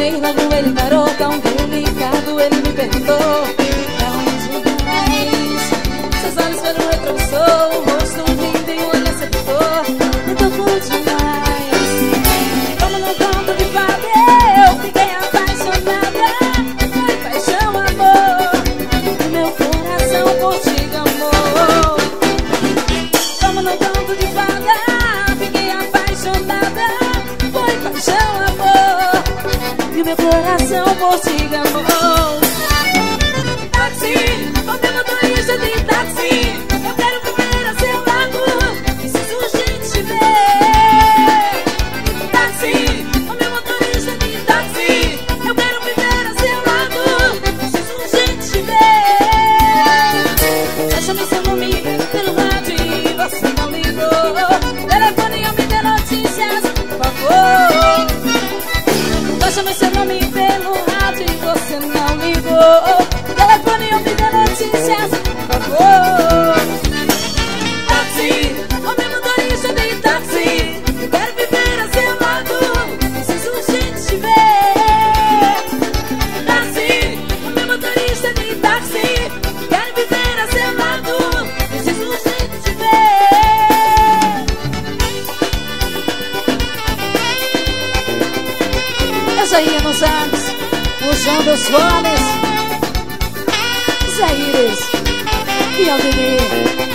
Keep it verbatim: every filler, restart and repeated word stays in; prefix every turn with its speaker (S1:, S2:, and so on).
S1: Chamei logo ele, garota, um deu ligado, ele me perguntou: pra onde vais? Seus olhos pelo retrovisor, o rosto lindo e o olhar sedutor, me tocou demais. Como no conto de fada, eu fiquei apaixonada. Foi paixão, amor, e meu coração por ti amou. Como no conto de fada, fiquei apaixonada. Foi paixão, amor, e meu coração por ti amou. Táxi, ô meu motorista de táxi, eu quero viver a seu lado, preciso urgente te ver. Táxi, ô meu motorista de táxi, eu quero viver a seu lado, preciso urgente te ver. Já chamei seu nome pelo rádio e você não ligou. Telefone e me dê notícias, por favor. Já chamei seu nome pelo rádio e você não ligou. Telefone e me dê notícias, por favor. Táxi, ô meu motorista de táxi, eu quero viver a seu lado, preciso urgente te ver. Táxi, ô meu motorista de táxi, quero viver a seu lado, preciso urgente te ver. Eu já ia nos anos, o João dos Fones, Zé Iris e Aldemir.